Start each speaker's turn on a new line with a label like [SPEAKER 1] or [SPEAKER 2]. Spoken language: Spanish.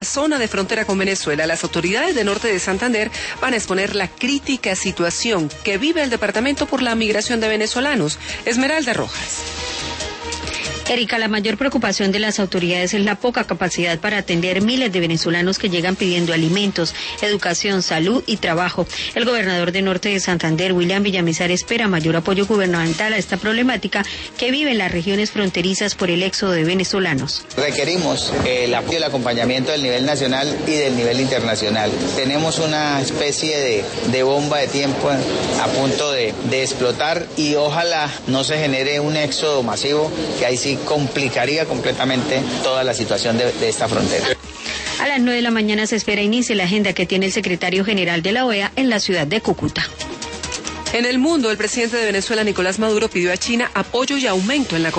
[SPEAKER 1] Zona de frontera con Venezuela, las autoridades de Norte de Santander van a exponer la crítica situación que vive el departamento por la migración de venezolanos. Esmeralda Rojas.
[SPEAKER 2] Erika, la mayor preocupación de las autoridades es la poca capacidad para atender miles de venezolanos que llegan pidiendo alimentos, educación, salud y trabajo. El gobernador de Norte de Santander, William Villamizar, espera mayor apoyo gubernamental a esta problemática que vive en las regiones fronterizas por el éxodo de venezolanos.
[SPEAKER 3] Requerimos el apoyo y el acompañamiento del nivel nacional y del nivel internacional. Tenemos una especie de bomba de tiempo a punto de explotar y ojalá no se genere un éxodo masivo, que ahí sí complicaría completamente toda la situación de esta frontera.
[SPEAKER 2] A las 9 de la mañana se espera inicie la agenda que tiene el secretario general de la OEA en la ciudad de Cúcuta.
[SPEAKER 1] En el mundo, el presidente de Venezuela, Nicolás Maduro, pidió a China apoyo y aumento en la